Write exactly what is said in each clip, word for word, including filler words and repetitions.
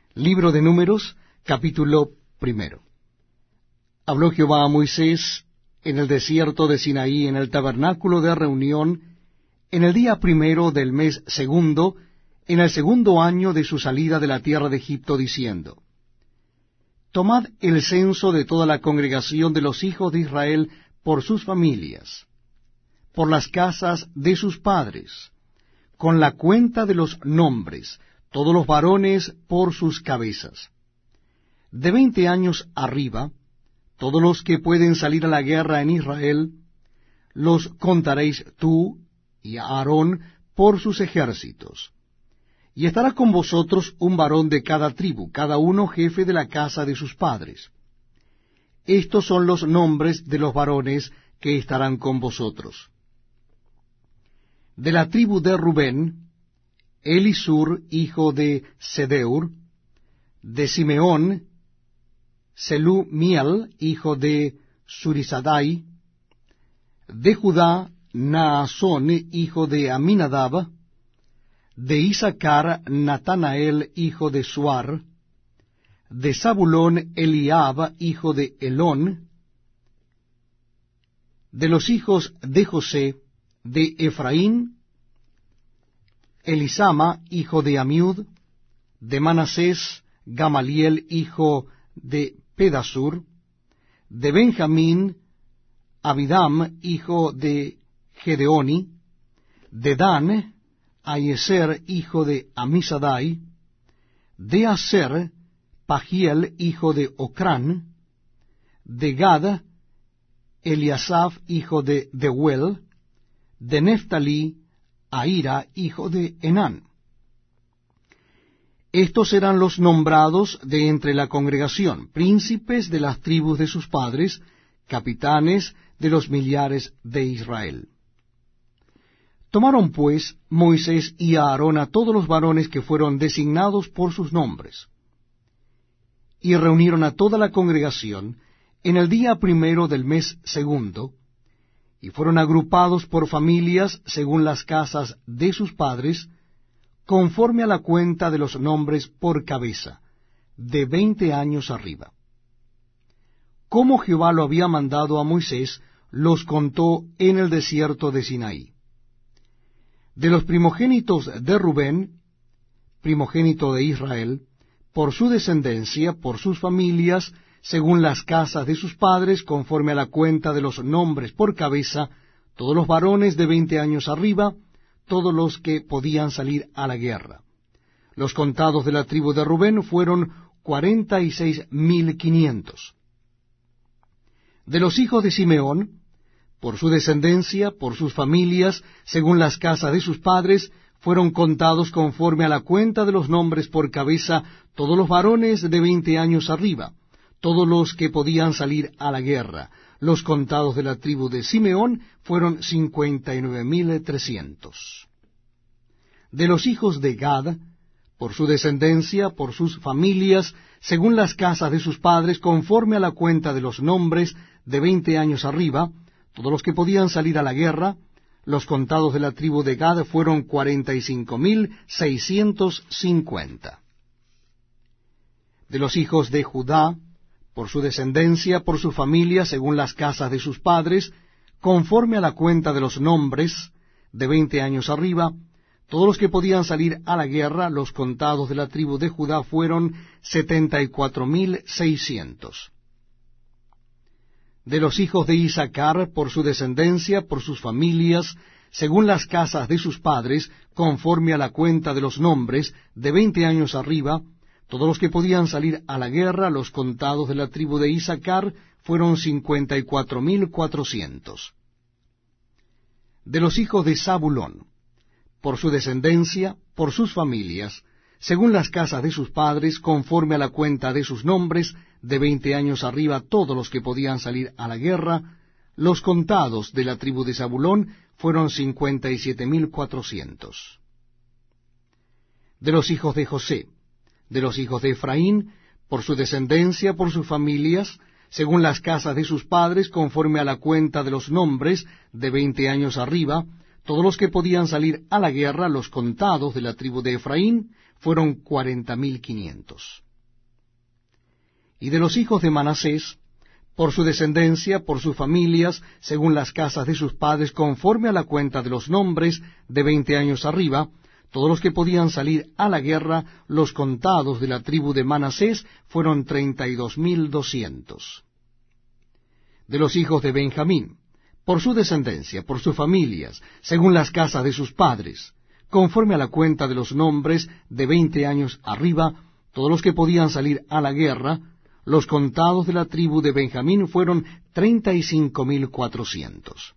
Libro de Números, capítulo primero. Habló Jehová a Moisés en el desierto de Sinaí, en el tabernáculo de reunión, en el día primero del mes segundo, en el segundo año de su salida de la tierra de Egipto, diciendo: Tomad el censo de toda la congregación de los hijos de Israel por sus familias, por las casas de sus padres, con la cuenta de los nombres, todos los varones por sus cabezas. De veinte años arriba, todos los que pueden salir a la guerra en Israel, los contaréis tú y Aarón por sus ejércitos. Y estará con vosotros un varón de cada tribu, cada uno jefe de la casa de sus padres. Estos son los nombres de los varones que estarán con vosotros. De la tribu de Rubén, Elisur, hijo de Sedeur; de Simeón, Selumiel, hijo de Surisadai; de Judá, Naasón, hijo de Aminadab; de Isaacar, Natanael, hijo de Suar; de Zabulón, Eliab, hijo de Elón; de los hijos de José, de Efraín, Elisama, hijo de Amiud; de Manasés, Gamaliel, hijo de Pedasur; de Benjamín, Abidam, hijo de Gedeoni; de Dan, Aieser, hijo de Amisadai; de Aser, Pagiel, hijo de Ocrán; de Gad, Eliasaf, hijo de Deuel; de Neftalí, Ahira, hijo de Enán. Estos eran los nombrados de entre la congregación, príncipes de las tribus de sus padres, capitanes de los millares de Israel. Tomaron pues Moisés y Aarón a todos los varones que fueron designados por sus nombres, y reunieron a toda la congregación en el día primero del mes segundo, y fueron agrupados por familias según las casas de sus padres, conforme a la cuenta de los nombres por cabeza, de veinte años arriba. Como Jehová lo había mandado a Moisés, los contó en el desierto de Sinaí. De los primogénitos de Rubén, primogénito de Israel, por su descendencia, por sus familias, según las casas de sus padres, conforme a la cuenta de los nombres por cabeza, todos los varones de veinte años arriba, todos los que podían salir a la guerra. Los contados de la tribu de Rubén fueron cuarenta y seis mil quinientos. De los hijos de Simeón, por su descendencia, por sus familias, según las casas de sus padres, fueron contados conforme a la cuenta de los nombres por cabeza, todos los varones de veinte años arriba, todos los que podían salir a la guerra. Los contados de la tribu de Simeón fueron cincuenta y nueve mil trescientos. De los hijos de Gad, por su descendencia, por sus familias, según las casas de sus padres, conforme a la cuenta de los nombres de veinte años arriba, todos los que podían salir a la guerra, los contados de la tribu de Gad fueron cuarenta y cinco mil seiscientos cincuenta. De los hijos de Judá, por su descendencia, por su familia, según las casas de sus padres, conforme a la cuenta de los nombres, de veinte años arriba, todos los que podían salir a la guerra, los contados de la tribu de Judá fueron setenta y cuatro mil seiscientos. De los hijos de Isaacar, por su descendencia, por sus familias, según las casas de sus padres, conforme a la cuenta de los nombres, de veinte años arriba, todos los que podían salir a la guerra, los contados de la tribu de Isaacar, fueron cincuenta y cuatro mil cuatrocientos. De los hijos de Zabulón, por su descendencia, por sus familias, según las casas de sus padres, conforme a la cuenta de sus nombres, de veinte años arriba, todos los que podían salir a la guerra, los contados de la tribu de Zabulón fueron cincuenta y siete mil cuatrocientos. De los hijos de José, de los hijos de Efraín, por su descendencia, por sus familias, según las casas de sus padres, conforme a la cuenta de los nombres, de veinte años arriba, todos los que podían salir a la guerra, los contados de la tribu de Efraín, fueron cuarenta mil quinientos. Y de los hijos de Manasés, por su descendencia, por sus familias, según las casas de sus padres, conforme a la cuenta de los nombres, de veinte años arriba, todos los que podían salir a la guerra, los contados de la tribu de Manasés, fueron treinta y dos mil doscientos. De los hijos de Benjamín, por su descendencia, por sus familias, según las casas de sus padres, conforme a la cuenta de los nombres, de veinte años arriba, todos los que podían salir a la guerra, los contados de la tribu de Benjamín fueron treinta y cinco mil cuatrocientos.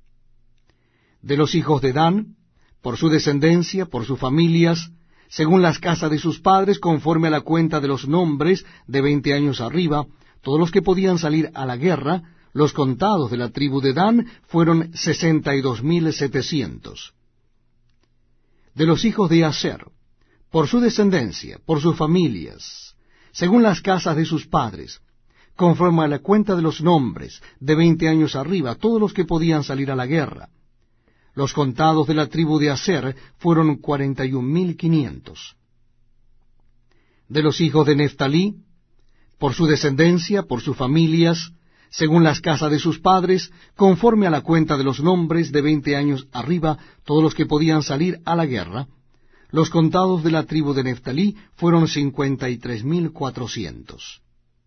De los hijos de Dan, por su descendencia, por sus familias, según las casas de sus padres, conforme a la cuenta de los nombres, de veinte años arriba, todos los que podían salir a la guerra, los contados de la tribu de Dan fueron sesenta y dos mil setecientos. De los hijos de Aser, por su descendencia, por sus familias, según las casas de sus padres, conforme a la cuenta de los nombres, de veinte años arriba, todos los que podían salir a la guerra. Los contados de la tribu de Aser fueron cuarenta y un mil quinientos. De los hijos de Neftalí, por su descendencia, por sus familias, según las casas de sus padres, conforme a la cuenta de los nombres, de veinte años arriba, todos los que podían salir a la guerra, los contados de la tribu de Neftalí fueron cincuenta y tres mil cuatrocientos.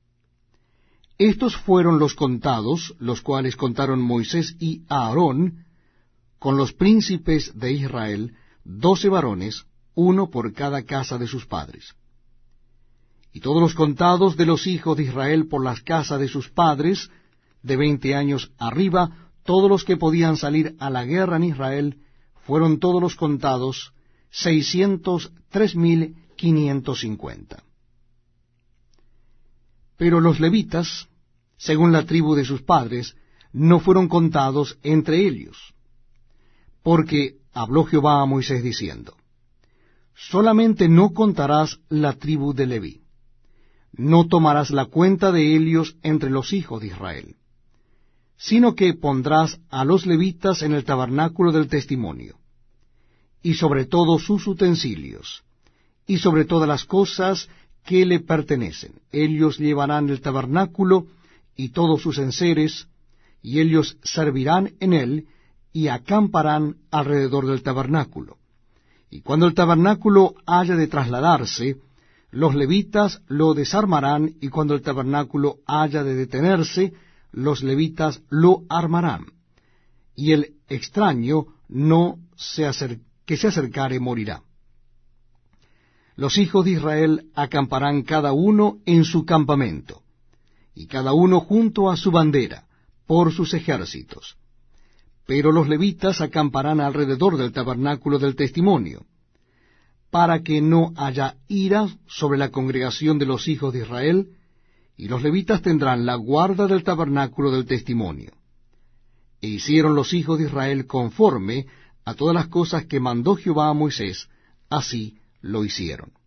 Estos fueron los contados, los cuales contaron Moisés y Aarón, con los príncipes de Israel, doce varones, uno por cada casa de sus padres. Y todos los contados de los hijos de Israel por las casas de sus padres, de veinte años arriba, todos los que podían salir a la guerra en Israel, fueron todos los contados, seiscientos tres mil quinientos cincuenta. Pero los levitas, según la tribu de sus padres, no fueron contados entre ellos, porque habló Jehová a Moisés diciendo, solamente no contarás la tribu de Leví, no tomarás la cuenta de ellos entre los hijos de Israel, sino que pondrás a los levitas en el tabernáculo del testimonio, y sobre todos sus utensilios, y sobre todas las cosas que le pertenecen. Ellos llevarán el tabernáculo y todos sus enseres, y ellos servirán en él, y acamparán alrededor del tabernáculo. Y cuando el tabernáculo haya de trasladarse, los levitas lo desarmarán, y cuando el tabernáculo haya de detenerse, los levitas lo armarán, y el extraño no se acer- que se acercare morirá. Los hijos de Israel acamparán cada uno en su campamento, y cada uno junto a su bandera, por sus ejércitos. Pero los levitas acamparán alrededor del tabernáculo del testimonio, para que no haya ira sobre la congregación de los hijos de Israel, y los levitas tendrán la guarda del tabernáculo del testimonio. E hicieron los hijos de Israel conforme a todas las cosas que mandó Jehová a Moisés, así lo hicieron.